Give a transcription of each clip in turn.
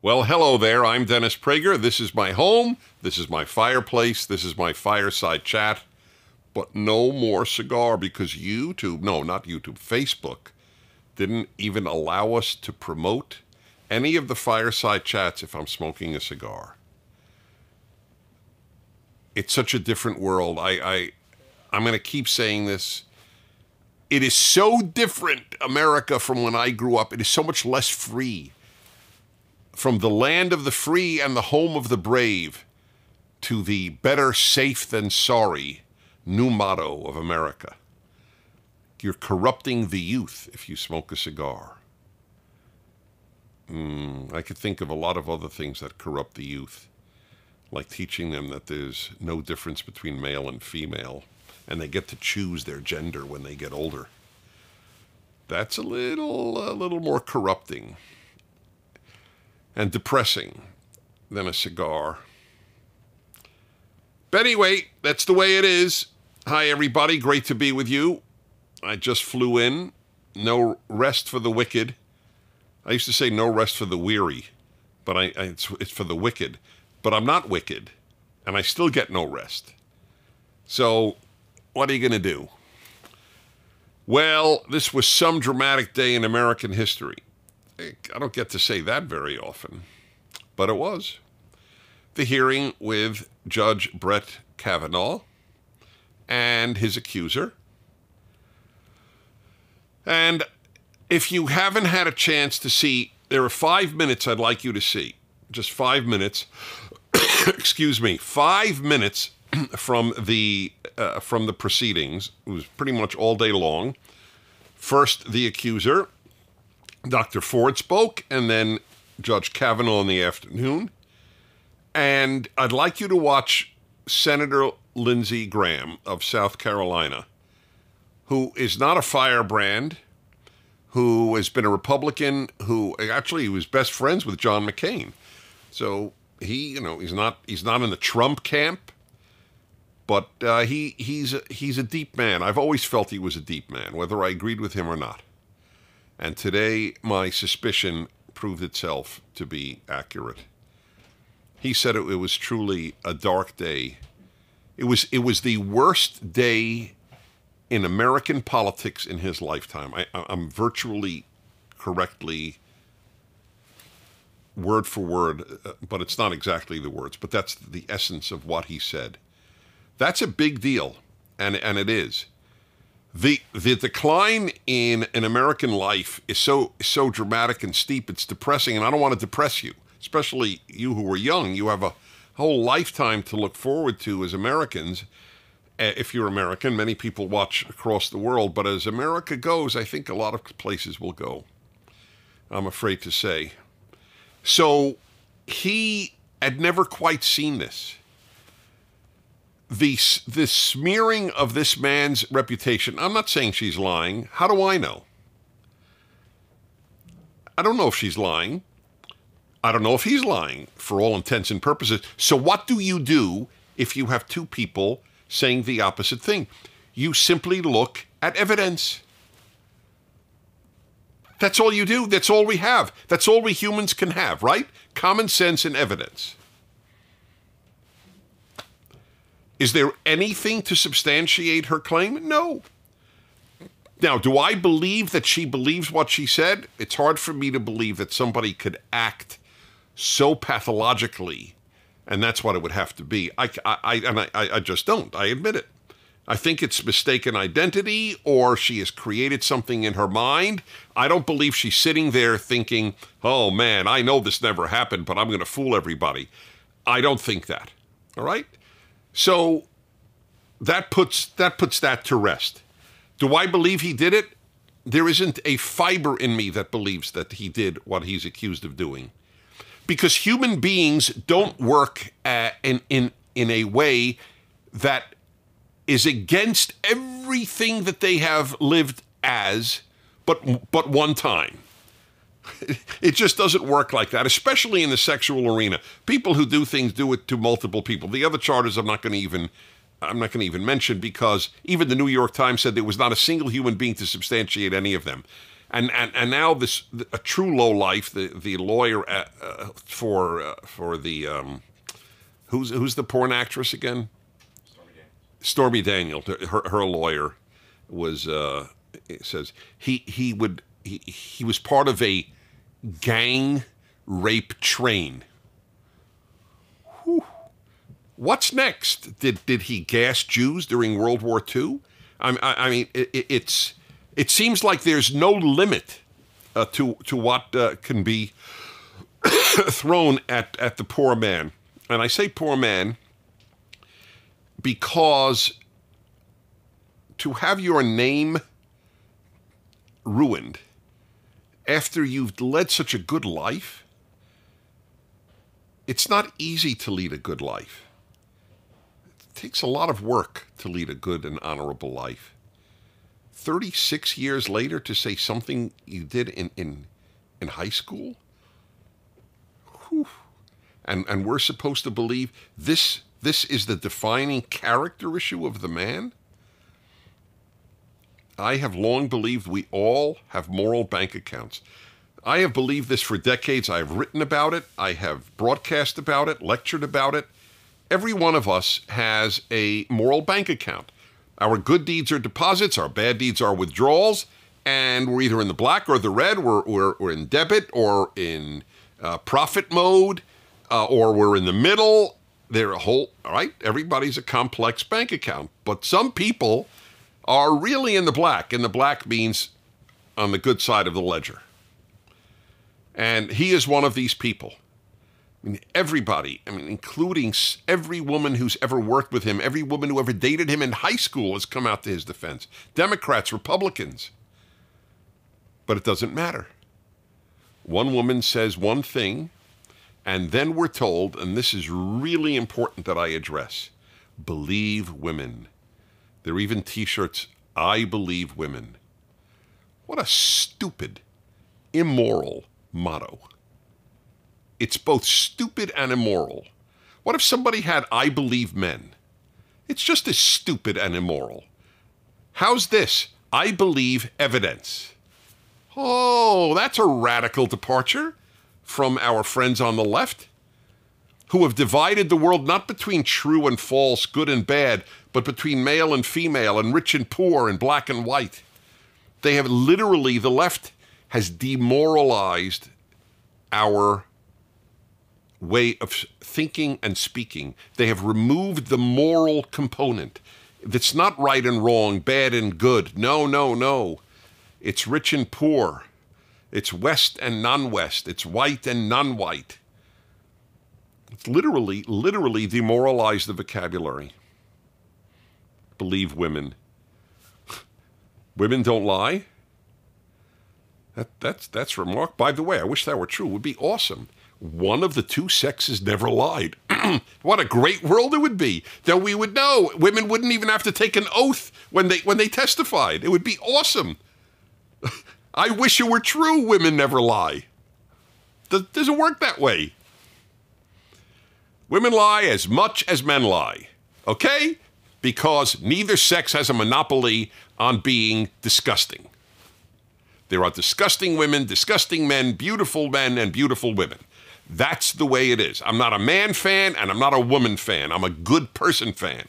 Well, hello there. I'm Dennis Prager. This is my home. This is my fireplace. This is my fireside chat. But no more cigar because YouTube, no, not YouTube, Facebook didn't even allow us to promote any of the fireside chats if I'm smoking a cigar. It's such a different world. I'm going to keep saying this. It is so different, America, from when I grew up. It is so much less free. From the land of the free and the home of the brave to the better safe than sorry new motto of America. You're corrupting the youth if you smoke a cigar. I could think of a lot of other things that corrupt the youth, like teaching them that there's no difference between male and female, and they get to choose their gender when they get older. That's a little more corrupting and depressing than a cigar. But anyway, that's the way it is. Hi, everybody. Great to be with you. I just flew in. No rest for the wicked. I used to say no rest for the weary, but it's for the wicked. But I'm not wicked, and I still get no rest. So what are you going to do? Well, this was some dramatic day in American history. I don't get to say that very often, but it was. The hearing with Judge Brett Kavanaugh and his accuser. And if you haven't had a chance to see, there are 5 minutes I'd like you to see. Just 5 minutes. Excuse me. 5 minutes from the proceedings. It was pretty much all day long. First, the accuser, Dr. Ford, spoke, and then Judge Kavanaugh in the afternoon. And I'd like you to watch Senator Lindsey Graham of South Carolina, who is not a firebrand, who has been a Republican, who actually was best friends with John McCain. So he's not in the Trump camp, but he's a deep man. I've always felt he was a deep man, whether I agreed with him or not. And today, my suspicion proved itself to be accurate. He said it was truly a dark day. It was the worst day in American politics in his lifetime. I'm virtually correctly, word for word, but it's not exactly the words, but that's the essence of what he said. That's a big deal, and it is. The decline in American life is so dramatic and steep, it's depressing, and I don't want to depress you, especially you who are young. You have a whole lifetime to look forward to as Americans. If you're American, many people watch across the world, but as America goes, I think a lot of places will go, I'm afraid to say. So he had never quite seen this. The smearing of this man's reputation, I'm not saying she's lying. How do I know? I don't know if she's lying. I don't know if he's lying for all intents and purposes. So what do you do if you have two people saying the opposite thing? You simply look at evidence. That's all you do. That's all we have. That's all we humans can have, right? Common sense and evidence. Is there anything to substantiate her claim? No. Now, do I believe that she believes what she said? It's hard for me to believe that somebody could act so pathologically, and that's what it would have to be. I just don't. I admit it. I think it's mistaken identity, or she has created something in her mind. I don't believe she's sitting there thinking, oh man, I know this never happened, but I'm going to fool everybody. I don't think that. All right? So that puts that to rest. Do I believe he did it? There isn't a fiber in me that believes that he did what he's accused of doing. Because human beings don't work in a way that is against everything that they have lived as, but one time. It just doesn't work like that, especially in the sexual arena. People who do things do it to multiple people. The other charges I'm not going to even mention, because even the New York Times said there was not a single human being to substantiate any of them. And now this a true low life, the lawyer for the who's the porn actress again? Stormy Daniels. Her lawyer was it says he was part of a gang rape train. Whew. What's next? Did he gas Jews during World War II? I mean, it seems like there's no limit to what can be thrown at the poor man. And I say poor man because to have your name ruined after you've led such a good life, it's not easy to lead a good life. It takes a lot of work to lead a good and honorable life. 36 years later to say something you did in high school? Whew. And we're supposed to believe this is the defining character issue of the man? I have long believed we all have moral bank accounts. I have believed this for decades. I have written about it. I have broadcast about it, lectured about it. Every one of us has a moral bank account. Our good deeds are deposits, our bad deeds are withdrawals, and we're either in the black or the red, we're in debit or in profit mode, or we're in the middle. All right, everybody's a complex bank account, but some people are really in the black, and the black means on the good side of the ledger. And he is one of these people. I mean, everybody, including every woman who's ever worked with him, every woman who ever dated him in high school has come out to his defense. Democrats, Republicans. But it doesn't matter. One woman says one thing, and then we're told, and this is really important that I address, believe women. There are even t-shirts, I believe women. What a stupid, immoral motto. It's both stupid and immoral. What if somebody had I believe men? It's just as stupid and immoral. How's this? I believe evidence. Oh, that's a radical departure from our friends on the left, who have divided the world not between true and false, good and bad, but between male and female, and rich and poor, and black and white. They have literally, the left has demoralized our way of thinking and speaking. They have removed the moral component. It's not right and wrong, bad and good. No, no, no. It's rich and poor. It's West and non-West. It's white and non-white. It's literally demoralized the vocabulary. Believe women. Women don't lie? That's remarkable. By the way, I wish that were true. It would be awesome. One of the two sexes never lied. What a great world it would be. Then we would know. Women wouldn't even have to take an oath when they testified. It would be awesome. I wish it were true women never lie. Doesn't work that way. Women lie as much as men lie. Okay? Because neither sex has a monopoly on being disgusting. There are disgusting women, disgusting men, and beautiful women. That's the way it is. I'm not a man fan and I'm not a woman fan. I'm a good person fan.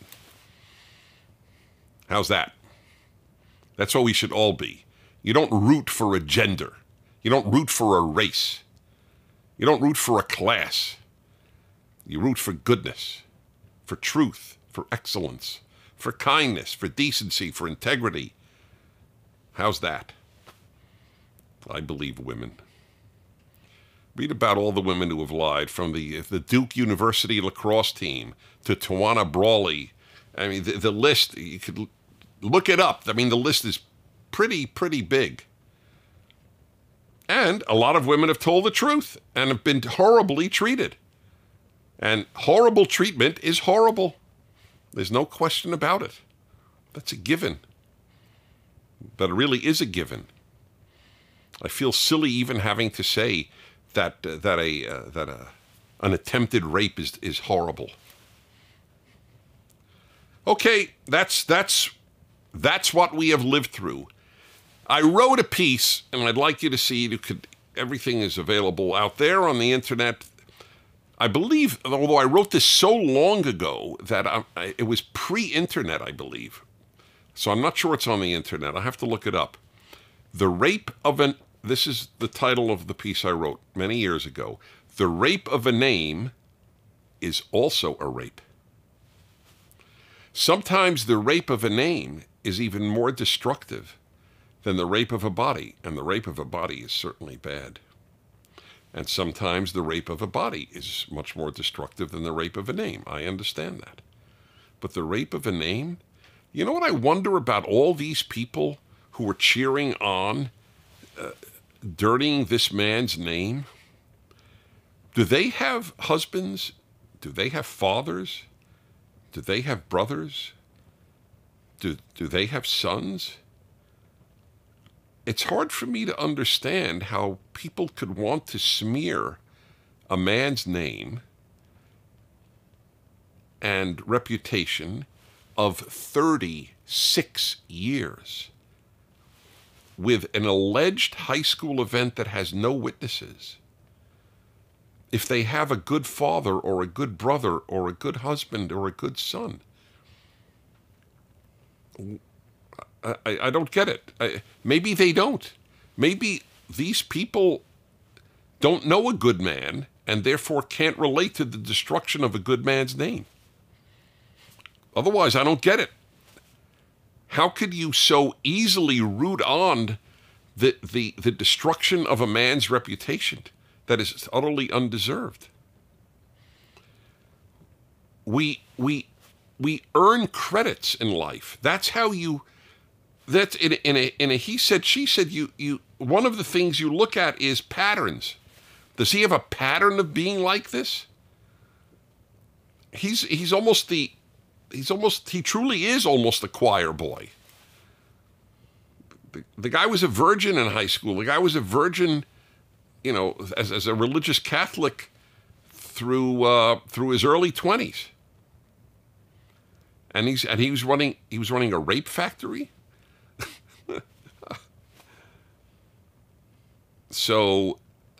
How's that? That's what we should all be. You don't root for a gender. You don't root for a race. You don't root for a class. You root for goodness, for truth, for excellence, for kindness, for decency, for integrity. How's that? I believe women. Read about all the women who have lied, from the Duke University lacrosse team to Tawana Brawley. I mean, the list, you could look it up. I mean, the list is pretty big. And a lot of women have told the truth and have been horribly treated. And horrible treatment is horrible. There's no question about it. That's a given. But it really is a given. I feel silly even having to say that an attempted rape is horrible. Okay, that's what we have lived through. I wrote a piece, and I'd like you to see it. Everything is available out there on the internet. I believe, although I wrote this so long ago that it was pre-internet, I believe. So I'm not sure it's on the internet. I have to look it up. The rape of an... This is the title of the piece I wrote many years ago. The rape of a name is also a rape. Sometimes the rape of a name is even more destructive than the rape of a body, and the rape of a body is certainly bad. And sometimes the rape of a body is much more destructive than the rape of a name. I understand that. But the rape of a name, you know what I wonder about all these people who were cheering on dirtying this man's name? Do they have husbands? Do they have fathers? Do they have brothers? Do they have sons? It's hard for me to understand how people could want to smear a man's name and reputation of 36 years with an alleged high school event that has no witnesses. If they have a good father or a good brother or a good husband or a good son. I don't get it. Maybe they don't. Maybe these people don't know a good man and therefore can't relate to the destruction of a good man's name. Otherwise, I don't get it. How could you so easily root on the destruction of a man's reputation that is utterly undeserved? We earn credits in life. That's how you... That's in a he said, she said, you one of the things you look at is patterns. Does he have a pattern of being like this? He truly is almost a choir boy. The guy was a virgin in high school. The guy was a virgin, as a religious Catholic through his early 20s. And he was running a rape factory. So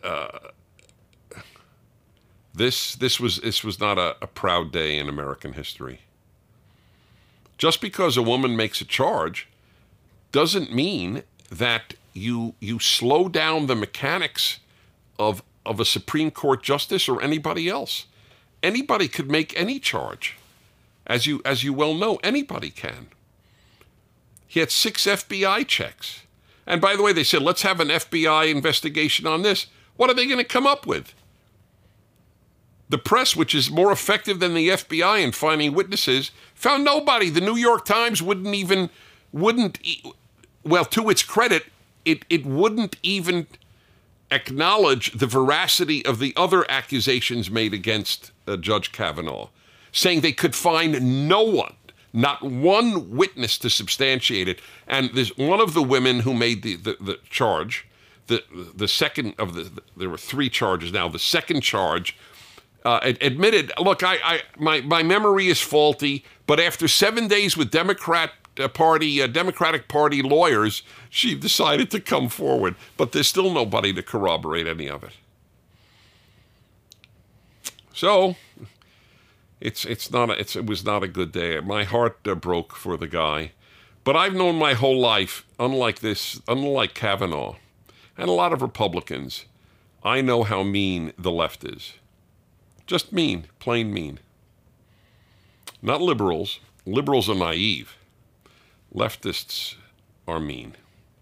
this was not a proud day in American history. Just because a woman makes a charge doesn't mean that you slow down the mechanics of a Supreme Court justice or anybody else. Anybody could make any charge. As you well know, anybody can. He had 6 FBI checks. And by the way, they said, let's have an FBI investigation on this. What are they going to come up with? The press, which is more effective than the FBI in finding witnesses, found nobody. The New York Times wouldn't, well, to its credit, it wouldn't even acknowledge the veracity of the other accusations made against Judge Kavanaugh, saying they could find no one, not one witness to substantiate it. And there's one of the women who made the charge, the second of there were 3 charges now. The second charge admitted, look, my memory is faulty, but after 7 days with Democratic Party lawyers, she decided to come forward. But there's still nobody to corroborate any of it. So it was not a good day. My heart broke for the guy. But I've known my whole life, unlike Kavanaugh and a lot of Republicans, I know how mean the left is. Just mean, plain mean. Not liberals. Liberals are naive. Leftists are mean.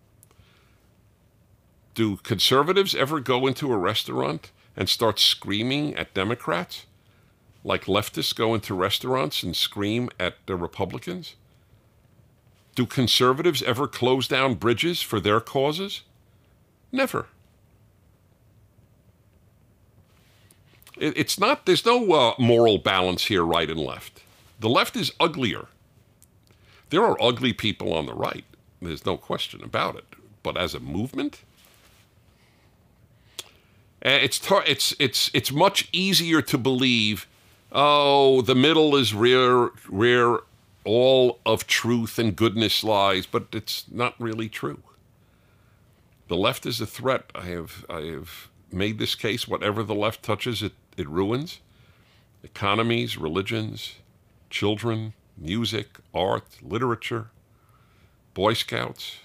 Do conservatives ever go into a restaurant and start screaming at Democrats? Like leftists go into restaurants and scream at the Republicans? Do conservatives ever close down bridges for their causes? Never. It's not, there's no moral balance here, right and left. The left is uglier. There are ugly people on the right. There's no question about it. But as a movement, it's much easier to believe, oh, the middle is where all of truth and goodness lies, but it's not really true. The left is a threat. I have made this case. Whatever the left touches, it ruins. Economies, religions, children, music, art, literature, Boy Scouts.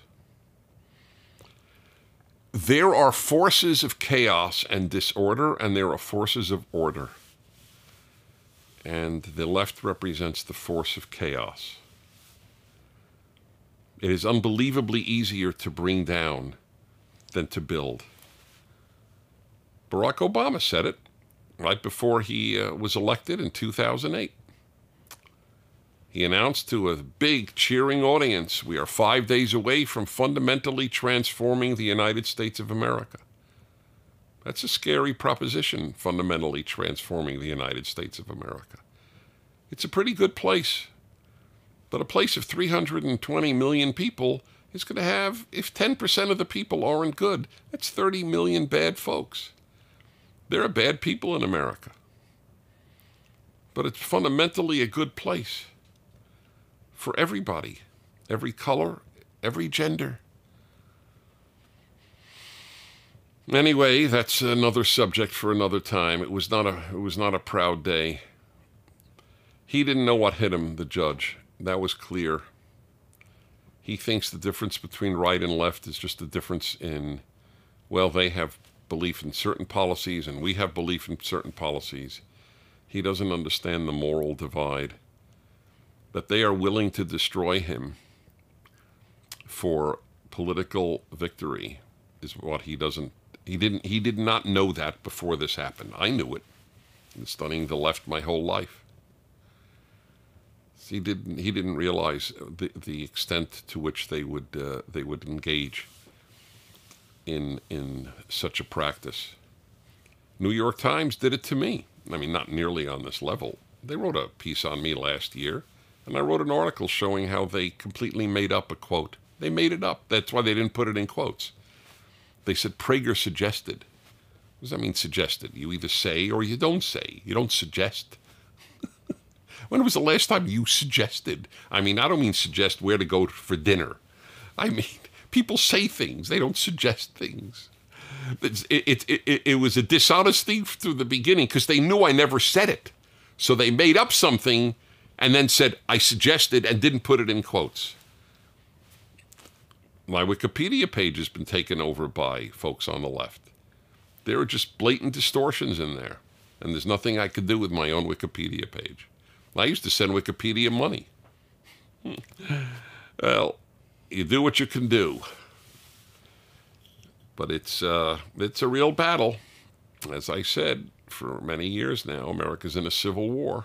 There are forces of chaos and disorder, and there are forces of order. And the left represents the force of chaos. It is unbelievably easier to bring down than to build. Barack Obama said it right before he was elected in 2008. He announced to a big cheering audience, "We are 5 days away from fundamentally transforming the United States of America." That's a scary proposition, fundamentally transforming the United States of America. It's a pretty good place. But a place of 320 million people is going to have, if 10% of the people aren't good, that's 30 million bad folks. There are bad people in America. But it's fundamentally a good place for everybody, every color, every gender. Anyway, that's another subject for another time. It was not a proud day. He didn't know what hit him, the judge. That was clear. He thinks the difference between right and left is just a difference in, well, they have belief in certain policies and we have belief in certain policies. He doesn't understand the moral divide. That they are willing to destroy him for political victory is what he doesn't. He did not know that before this happened. I knew it. I've been studying the left my whole life. He didn't realize the extent to which they would engage in such a practice. New York Times did it to me. I mean, not nearly on this level. They wrote a piece on me last year, and I wrote an article showing how they completely made up a quote. They made it up. That's why they didn't put it in quotes. They said Prager suggested. What does that mean, suggested? You either say or you don't say. You don't suggest. When was the last time you suggested? I mean, I don't mean suggest where to go for dinner. I mean, people say things. They don't suggest things. It was a dishonesty through the beginning because they knew I never said it. So they made up something and then said, I suggested, and didn't put it in quotes. My Wikipedia page has been taken over by folks on the left. There are just blatant distortions in there. And there's nothing I could do with my own Wikipedia page. I used to send Wikipedia money. Well, you do what you can do. But it's a real battle. As I said, for many years now, America's in a civil war.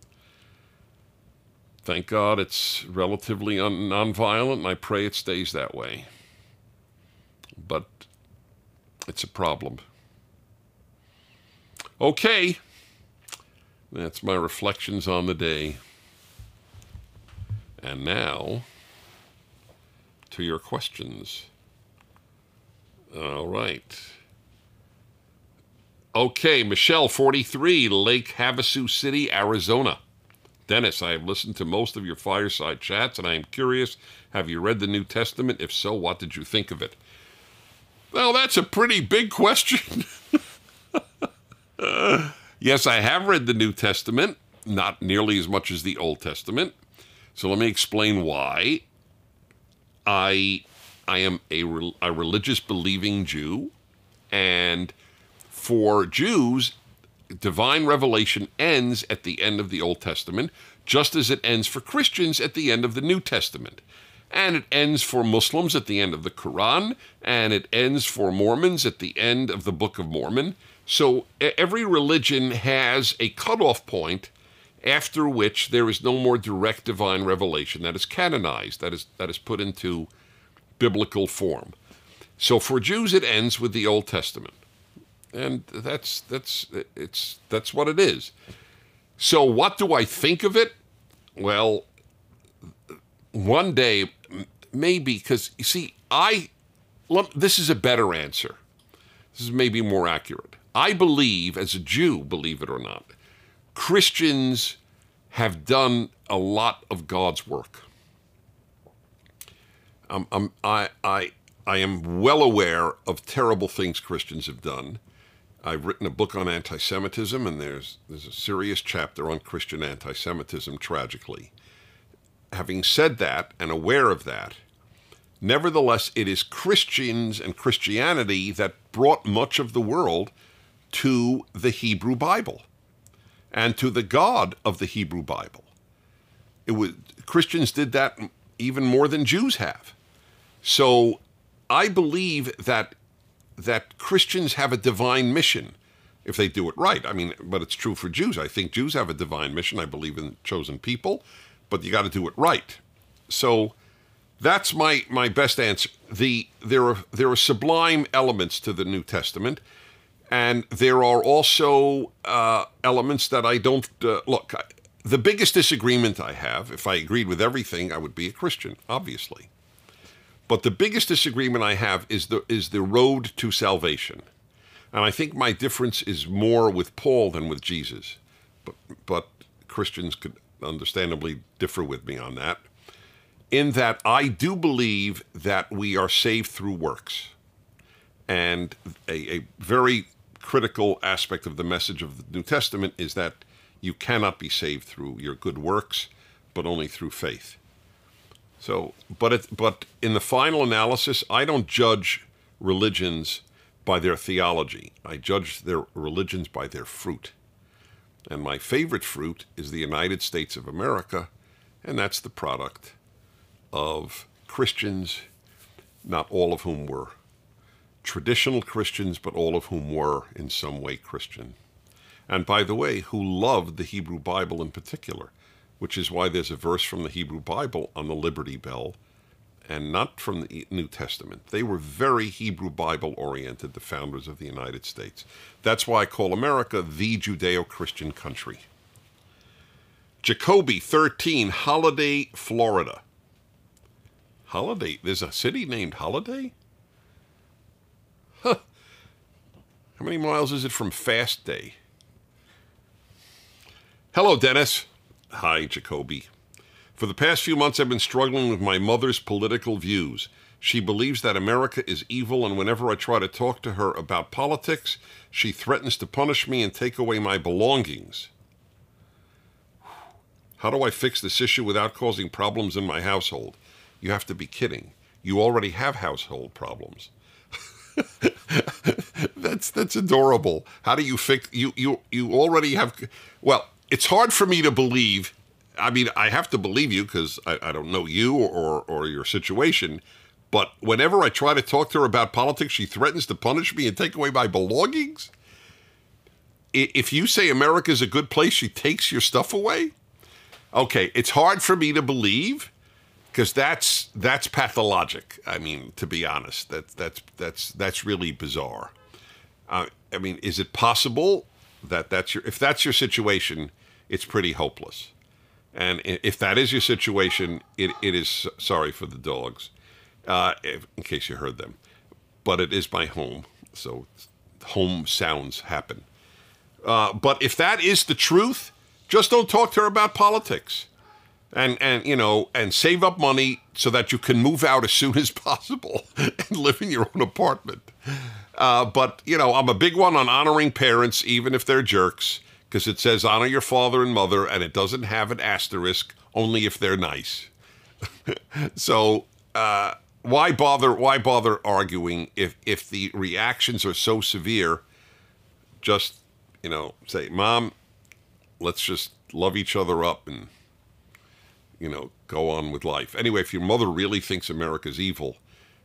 Thank God it's relatively nonviolent, and I pray it stays that way. But it's a problem. Okay. That's my reflections on the day. And now, to your questions. All right. Okay, Michelle, 43, Lake Havasu City, Arizona. Dennis, I have listened to most of your fireside chats, and I am curious, have you read the New Testament? If so, what did you think of it? Well, that's a pretty big question. Yes, I have read the New Testament, not nearly as much as the Old Testament. So let me explain why. I am a religious believing Jew, and for Jews, divine revelation ends at the end of the Old Testament, just as it ends for Christians at the end of the New Testament. And it ends for Muslims at the end of the Quran, and it ends for Mormons at the end of the Book of Mormon. So every religion has a cutoff point after which there is no more direct divine revelation that is canonized, that is put into biblical form. So for Jews, it ends with the Old Testament, and that's what it is. So what do I think of it? Well, one day, maybe, because you see, this is a better answer. This is maybe more accurate. I believe, as a Jew, believe it or not, Christians have done a lot of God's work. I am well aware of terrible things Christians have done. I've written a book on anti-Semitism, and there's a serious chapter on Christian anti-Semitism, tragically. Having said that and aware of that, nevertheless, it is Christians and Christianity that brought much of the world to the Hebrew Bible and to the God of the Hebrew Bible. Christians did that even more than Jews have. So I believe that Christians have a divine mission if they do it right. I mean, but it's true for Jews. I think Jews have a divine mission. I believe in chosen people, but you got to do it right. So that's my best answer. There are sublime elements to the New Testament, and there are also elements that I don't look. The biggest disagreement I have, if I agreed with everything, I would be a Christian, obviously. But the biggest disagreement I have is the road to salvation. And I think my difference is more with Paul than with Jesus. But Christians could understandably differ with me on that. In that I do believe that we are saved through works. And a very critical aspect of the message of the New Testament is that you cannot be saved through your good works, but only through faith. So, but in the final analysis, I don't judge religions by their theology. I judge their religions by their fruit. And my favorite fruit is the United States of America, and that's the product of Christians, not all of whom were traditional Christians, but all of whom were in some way Christian. And by the way, who loved the Hebrew Bible in particular, which is why there's a verse from the Hebrew Bible on the Liberty Bell and not from the New Testament. They were very Hebrew Bible-oriented, the founders of the United States. That's why I call America the Judeo-Christian country. Jacoby, 13, Holiday, Florida. Holiday? There's a city named Holiday? Huh. How many miles is it from Fast Day? Hello, Dennis. Hi, Jacoby. For the past few months, I've been struggling with my mother's political views. She believes that America is evil, and whenever I try to talk to her about politics, she threatens to punish me and take away my belongings. How do I fix this issue without causing problems in my household? You have to be kidding. You already have household problems. That's adorable. How do you fix you already have? Well, it's hard for me to believe. I mean, I have to believe you because I don't know you or your situation. But whenever I try to talk to her about politics, she threatens to punish me and take away my belongings. If you say America's a good place, she takes your stuff away. Okay, it's hard for me to believe because that's pathologic. I mean, to be honest, that's really bizarre. I mean, is it possible that if that's your situation, it's pretty hopeless. And if that is your situation, it is, sorry for the dogs, in case you heard them. But it is my home, so home sounds happen. But if that is the truth, just don't talk to her about politics. And save up money so that you can move out as soon as possible and live in your own apartment. But I'm a big one on honoring parents, even if they're jerks. Because it says honor your father and mother, and it doesn't have an asterisk, only if they're nice. So why bother arguing if the reactions are so severe? Just, say, Mom, let's just love each other up and, go on with life. Anyway, if your mother really thinks America's evil,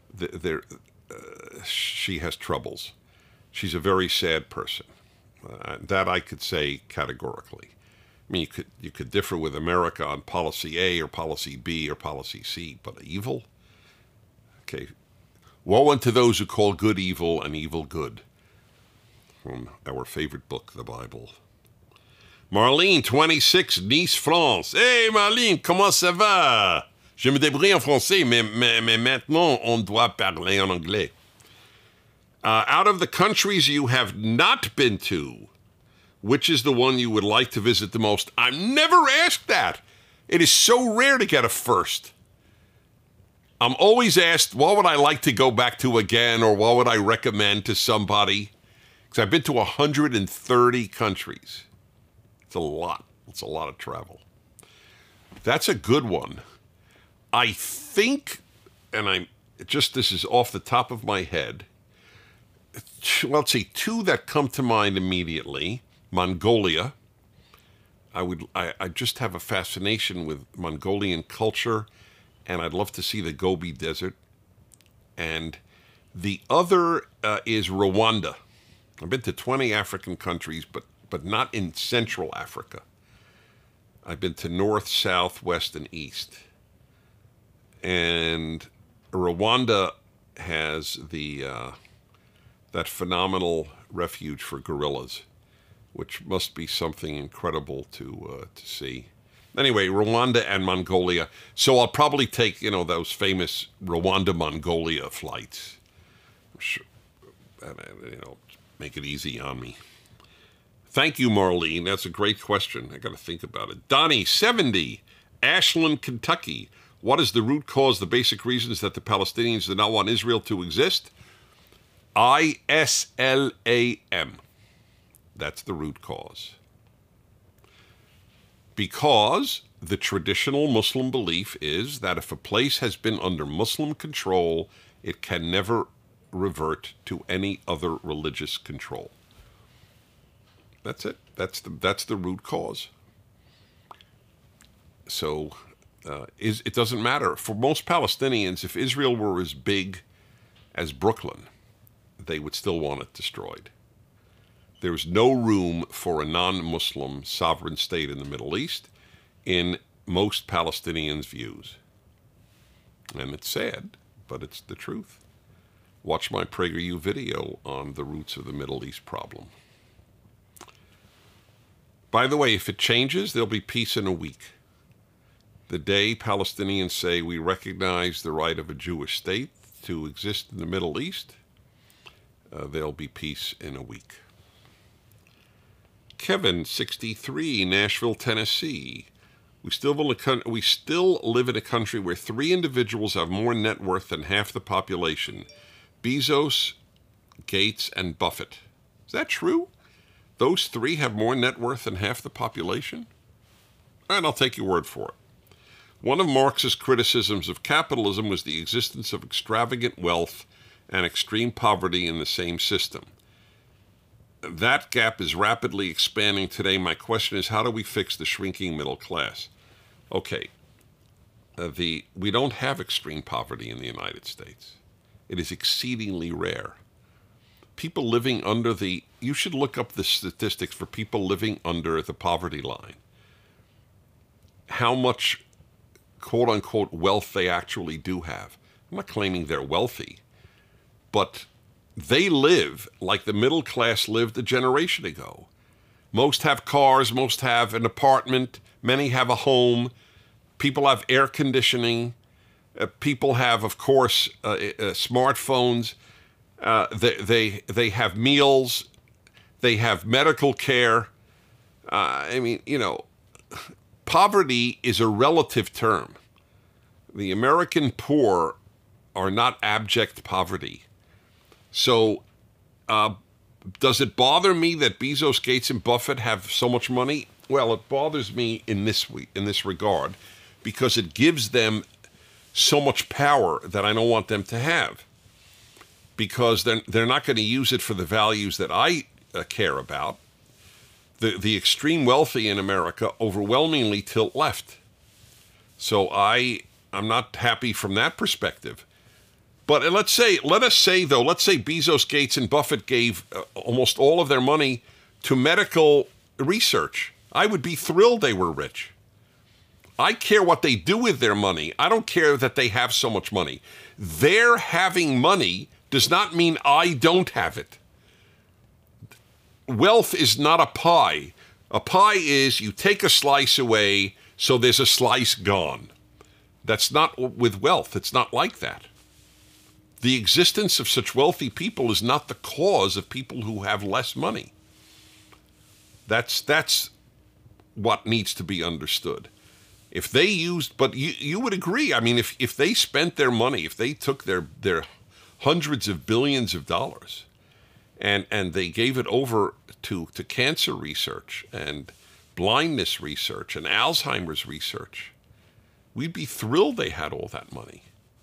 she has troubles. She's a very sad person. That I could say categorically. I mean, you could differ with America on policy A or policy B or policy C, but evil? Okay. Woe unto those who call good evil and evil good. From our favorite book, the Bible. Marlene, 26, Nice, France. Hey, Marlene, comment ça va? Je me débrouille en français, mais maintenant, on doit parler en anglais. Out of the countries you have not been to, which is the one you would like to visit the most? I'm never asked that. It is so rare to get a first. I'm always asked, what would I like to go back to again, or what would I recommend to somebody? Because I've been to 130 countries. It's a lot. It's a lot of travel. That's a good one. I think, and this is off the top of my head. Well, let's see, two that come to mind immediately. Mongolia. I just have a fascination with Mongolian culture, and I'd love to see the Gobi Desert. And the other is Rwanda. I've been to 20 African countries, but not in Central Africa. I've been to North, South, West, and East. And Rwanda has that phenomenal refuge for gorillas, which must be something incredible to see. Anyway, Rwanda and Mongolia. So I'll probably take, those famous Rwanda-Mongolia flights. Sure, make it easy on me. Thank you, Marlene. That's a great question. I got to think about it. Donnie, 70, Ashland, Kentucky. What is the root cause, the basic reasons that the Palestinians do not want Israel to exist? ISLAM. That's the root cause. Because the traditional Muslim belief is that if a place has been under Muslim control, it can never revert to any other religious control. That's it. That's the root cause. So it doesn't matter. For most Palestinians, if Israel were as big as Brooklyn, they would still want it destroyed. There's no room for a non-Muslim sovereign state in the Middle East in most Palestinians' views. And it's sad, but it's the truth. Watch my PragerU video on the roots of the Middle East problem. By the way, if it changes, there'll be peace in a week. The day Palestinians say we recognize the right of a Jewish state to exist in the Middle East, there'll be peace in a week. Kevin, 63, Nashville, Tennessee. We still live in a country where 3 individuals have more net worth than half the population. Bezos, Gates, and Buffett. Is that true? Those 3 have more net worth than half the population? All right, I'll take your word for it. One of Marx's criticisms of capitalism was the existence of extravagant wealth and extreme poverty in the same system. That gap is rapidly expanding today. My question is, how do we fix the shrinking middle class? Okay, we don't have extreme poverty in the United States. It is exceedingly rare. People living under you should look up the statistics for people living under the poverty line. How much, quote-unquote, wealth they actually do have. I'm not claiming they're wealthy, but they live like the middle class lived a generation ago. Most have cars, most have an apartment, many have a home, people have air conditioning, people have, of course, smartphones, they have meals, they have medical care. Poverty is a relative term. The American poor are not abject poverty. So does it bother me that Bezos, Gates, and Buffett have so much money? Well, it bothers me in this regard because it gives them so much power that I don't want them to have, because they're not going to use it for the values that I care about. The extreme wealthy in America overwhelmingly tilt left. So I'm not happy from that perspective. But let us say Bezos, Gates, and Buffett gave almost all of their money to medical research. I would be thrilled they were rich. I care what they do with their money. I don't care that they have so much money. Their having money does not mean I don't have it. Wealth is not a pie. A pie is you take a slice away, so there's a slice gone. That's not with wealth. It's not like that. The existence of such wealthy people is not the cause of people who have less money. That's what needs to be understood. If they used, but you would agree, I mean, if they spent their money, if they took their hundreds of billions of dollars and they gave it over to cancer research and blindness research and Alzheimer's research, we'd be thrilled they had all that money.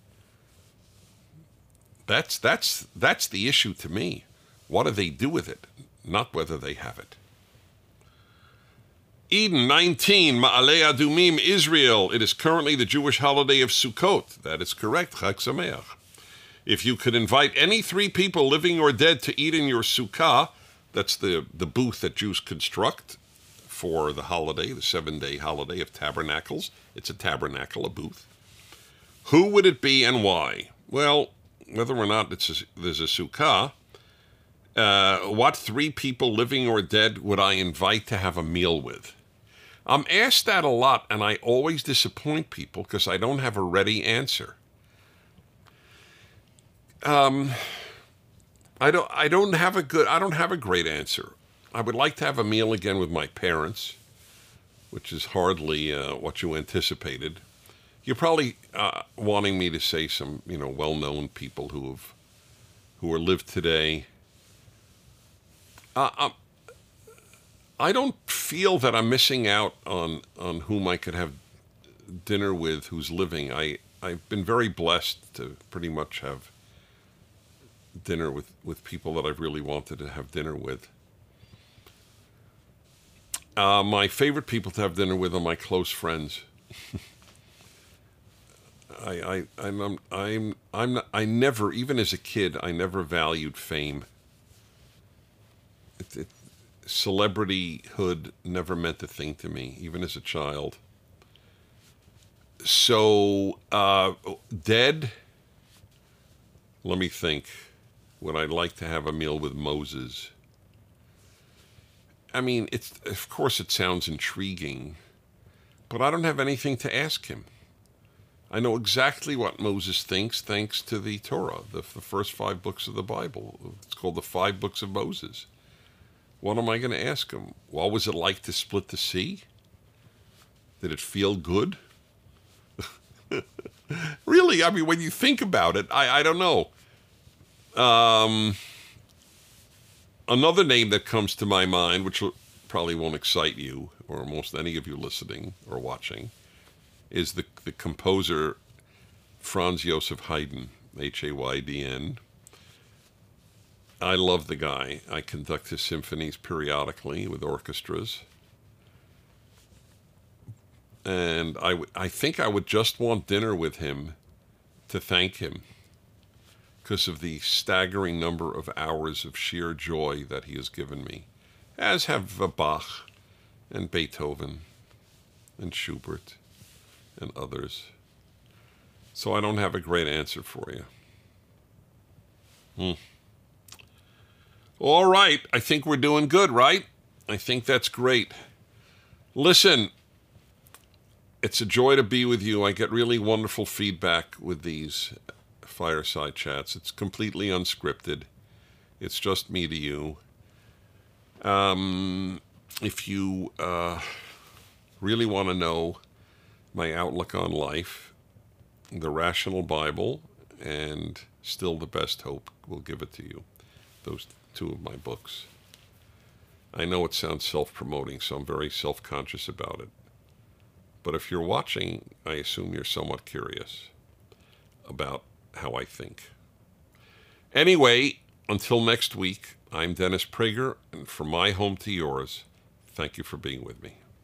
That's the issue to me. What do they do with it? Not whether they have it. Eden 19, Ma'aleh Adumim, Israel. It is currently the Jewish holiday of Sukkot. That is correct. Chag Sameach. If you could invite any 3 people, living or dead, to eat in your sukkah, that's the booth that Jews construct for the holiday, the 7-day holiday of tabernacles. It's a tabernacle, a booth. Who would it be and why? Well, whether or not there's a sukkah, what 3 people, living or dead, would I invite to have a meal with? I'm asked that a lot, and I always disappoint people because I don't have a ready answer. I don't have a great answer. I would like to have a meal again with my parents, which is hardly what you anticipated. You're probably wanting me to say some, well-known people who are lived today. I don't feel that I'm missing out on whom I could have dinner with who's living. I've been very blessed to pretty much have dinner with people that I've really wanted to have dinner with. My favorite people to have dinner with are my close friends. I never, even as a kid, I never valued fame. Celebrityhood never meant a thing to me, even as a child. So, dead, let me think. Would I like to have a meal with Moses? I mean, of course it sounds intriguing, but I don't have anything to ask him. I know exactly what Moses thinks thanks to the Torah, the first 5 books of the Bible. It's called the 5 books of Moses. What am I going to ask him? What was it like to split the sea? Did it feel good? Really, I mean, when you think about it, I don't know. Another name that comes to my mind, which probably won't excite you, or almost any of you listening or watching, is the composer Franz Joseph Haydn, Haydn. I love the guy. I conduct his symphonies periodically with orchestras. And I think I would just want dinner with him to thank him because of the staggering number of hours of sheer joy that he has given me, as have Bach and Beethoven and Schubert and others. So I don't have a great answer for you. All right, I think we're doing good, right? I think that's great. Listen, it's a joy to be with you. I get really wonderful feedback with these fireside chats. It's completely unscripted. It's just me to you. If you really want to know my outlook on life, The Rational Bible and Still the Best Hope will give it to you. Those 2 of my books. I know it sounds self-promoting, so I'm very self-conscious about it. But if you're watching, I assume you're somewhat curious about how I think. Anyway, until next week, I'm Dennis Prager, and from my home to yours, thank you for being with me.